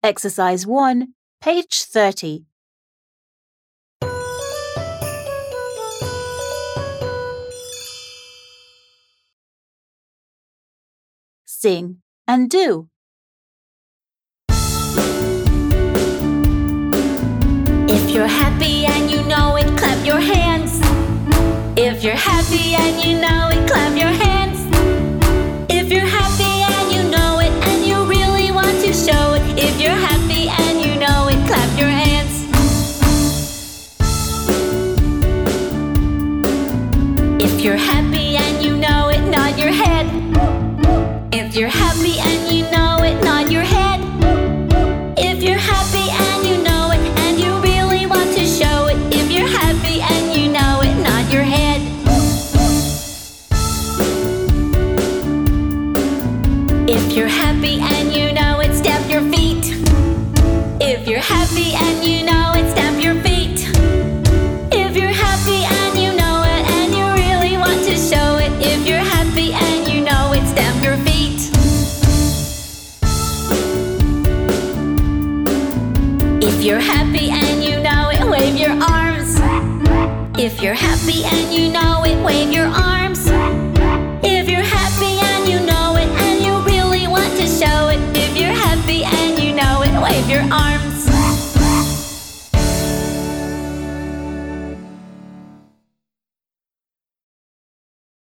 Exercise 1, page 30. Sing and do. If you're happy and you know it, clap your hands. If you're happy and you know it, clap your hands. If you're happy and you know it and you really want to show it, if you're happy and you know it, clap your hands. If you're happy and you know it, nod your head. If you're happy and you know it, nod your head. If you're happy and you know it and you really want to show it, if you're happy and you know it, nod your head. If you're happy and you know it, stamp your feet. If you're happy and you know it, stamp your feet. If you're happy and you know it and you really want to show it, if you're happy and you know it, stamp your feet. If you're happy and you know it, wave your arms. If you're happy and you know it, wave your arms. If you're happy and you know it and you really want to show it, if you're happy and you know it, wave your arms.